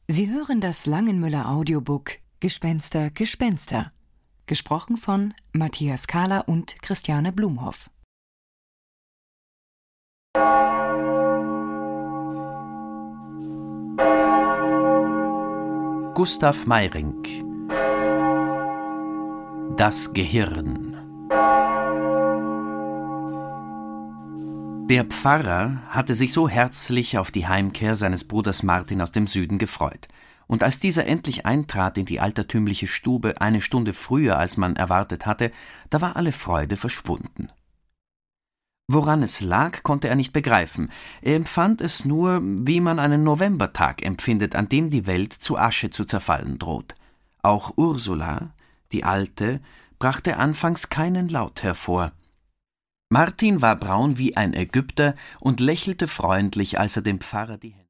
Sie hören das Langenmüller Audiobook Gespenster, Gespenster, gesprochen von Matthias Kahler und Christiane Blumhoff. Gustav Meyrink. Das Gehirn. Der Pfarrer hatte sich so herzlich auf die Heimkehr seines Bruders Martin aus dem Süden gefreut. Und als dieser endlich eintrat in die altertümliche Stube, eine Stunde früher, als man erwartet hatte, da war alle Freude verschwunden. Woran es lag, konnte er nicht begreifen. Er empfand es nur, wie man einen Novembertag empfindet, an dem die Welt zu Asche zu zerfallen droht. Auch Ursula, die Alte, brachte anfangs keinen Laut hervor. Martin war braun wie ein Ägypter und lächelte freundlich, als er dem Pfarrer die Hände